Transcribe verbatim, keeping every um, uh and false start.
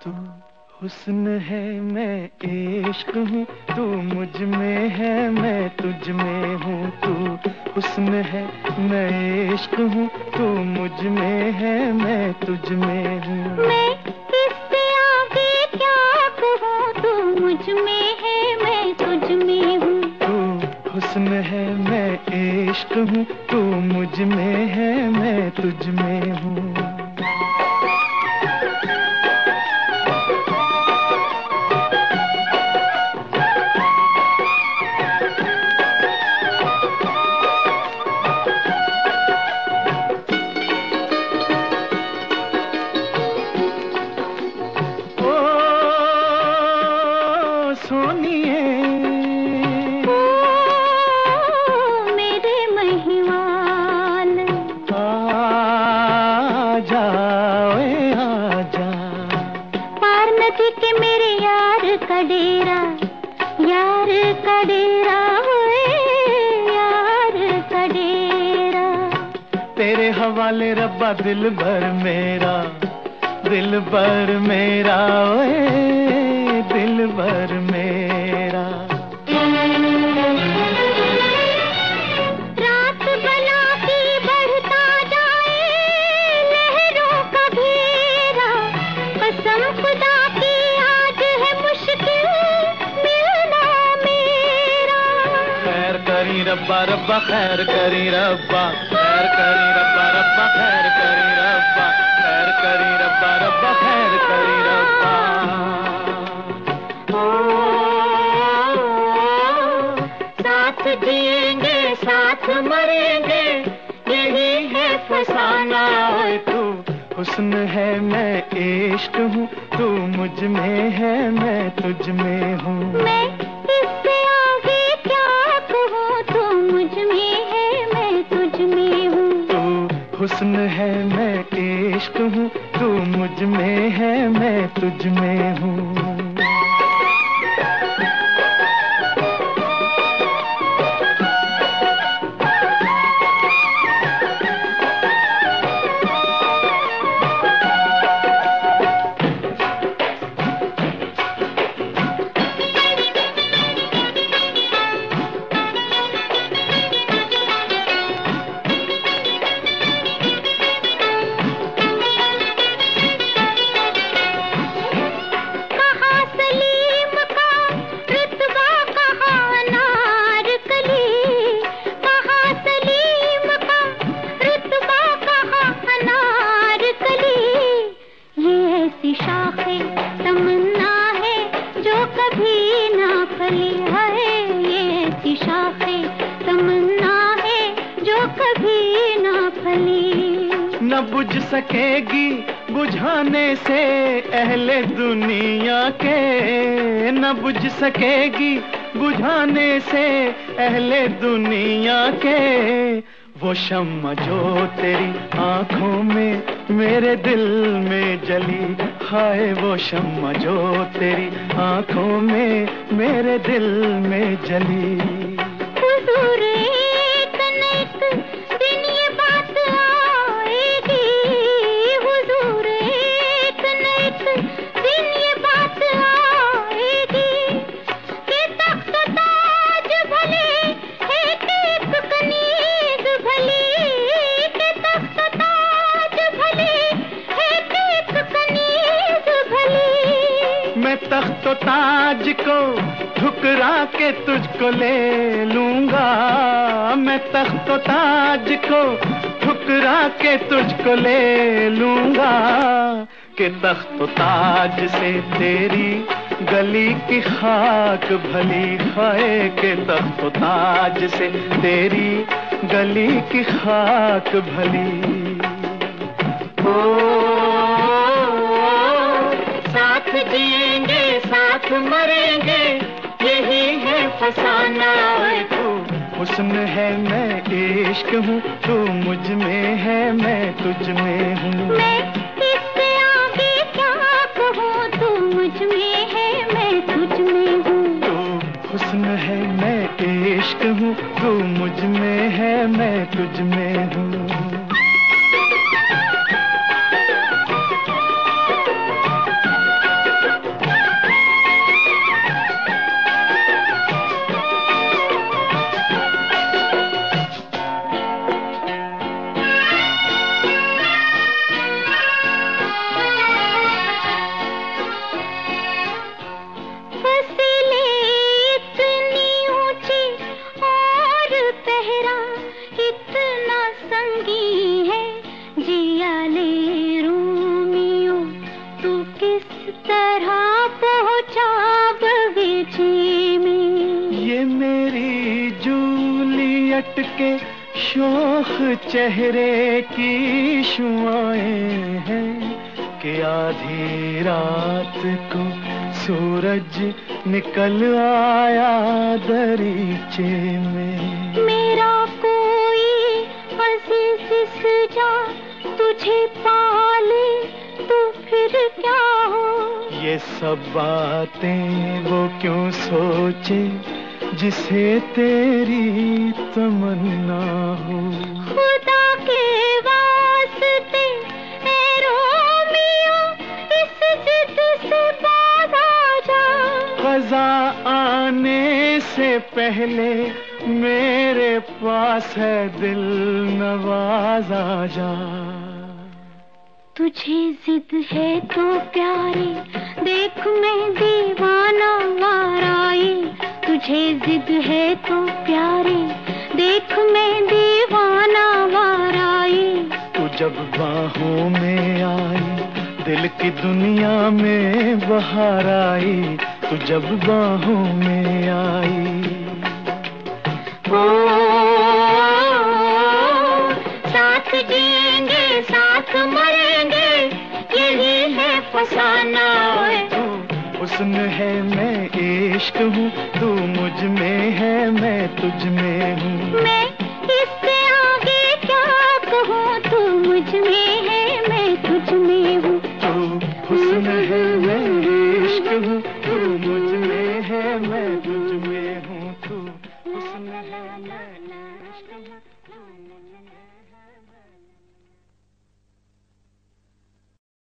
तू हुस्न है मैं इश्क हूँ, तू मुझ में है मैं तुझ में हूँ। तू हुस्न है मैं इश्क हूँ, तू मुझ में है मैं तुझ में हूँ। मैं इससे आगे क्या कहूँ, तू मुझ में है मैं तुझ में हूँ। तू हुस्न है मैं इश्क हूँ, तू मुझ में है मैं तुझ में हूँ। सोनिए ओ मेरे महिवाल, आ जाओ आ जा। पार नदी के मेरे यार का डेरा, यार का डेरा हुए, यार का डेरा। तेरे हवाले रब्बा दिल भर मेरा, दिल भर मेरा ओए दिल भर मेरा। रात बला की बढ़ता जाए लहरों का घेरा, कसम खुदा की आज है मुश्किल मिलना मेरा। खैर करी रब्बा रब्बा खैर करी रब्बा, खैर करी रब्बा रब्बा खैर करी रब्बा, खैर करी रब्बा रब्बा खैर करी रब्बा। साथ जिएंगे साथ मरेंगे, यही है फसाना। ओए तू हुस्न है मैं इश्क हूँ, तू मुझ में है मैं तुझ में हूँ। मैं इससे आगे क्या कहूँ, तू मुझ में है मैं तुझ में हूँ। तू हुस्न है मैं इश्क हूँ, तू मुझ में है मैं तुझ में हूँ। शाखे तमन्ना है जो कभी ना फली है, ये ऐसी शाखे तमन्ना है जो कभी ना फली। न बुझ सकेगी बुझाने से अहले दुनिया के, न बुझ सकेगी बुझाने से अहले दुनिया के। वो शम्मा जो तेरी आंखों में मेरे दिल में जली, हाय वो शम्मा जो तेरी आंखों में मेरे दिल में जली। हुजूर एक न एक दिन ये बात आएगी, हुजूर एक न एक दिन ये बात आएगी कि तख्त ताज भले है कि एक कनीज भली, कि तख्त ताज भले है कि एक कनीज भली। मैं तख्त ताज को ठुकरा के तुझको ले लूंगा, मैं तख्त ताज को ठुकरा के तुझको ले लूंगा। कि तख्त ताज से तेरी गली की खाक भली है, कि तख्त ताज से तेरी गली की खाक भली। ओ साथ जिएंगे साथ मरेंगे, यही है फसाना। तू हुस्न है मैं इश्क हूँ, तू मुझ में है मैं तुझ में हूँ। मैं इससे आगे क्या कहूँ, तू मुझ में है मैं तुझ में हूँ। तू हुस्न है मैं इश्क हूँ, तू मुझ में है मैं तुझ में हूँ। लटके शोख चेहरे की शुआएं हैं कि आधी रात को सूरज निकल आया दरीचे में। मेरा कोई अजीज सजा तुझे पाले तो फिर क्या हो। ये सब बातें वो क्यों सोचे जिसे तेरी तमन्ना हो। खुदा के वास्ते ऐ रोमियो इस जिद से बाज आ जा। क़ज़ा आने से पहले मेरे पास है दिल नवाज आ जा। तुझे जिद है तो प्यारे देख मैं दीवाना वाराई। तुझे जिद है तो प्यारे देख मैं दीवाना वाराई। तू जब बाहों में आई दिल की दुनिया में बहार आई। तू जब बाहों में आई। ओ, साथ जिएंगे साथ मरेंगे यही है फसाना। हुस्न है मैं इश्क हूँ तू मुझ में है मैं तुझ में हूँ। मैं इससे आगे क्या कहूँ तू मुझ में है मैं तुझ में हूँ। तू हुस्न है मैं इश्क हूँ तू मुझ में है मैं तुझ में हूँ। तू हुस्न है मैं इश्क हूँ तू मुझ में।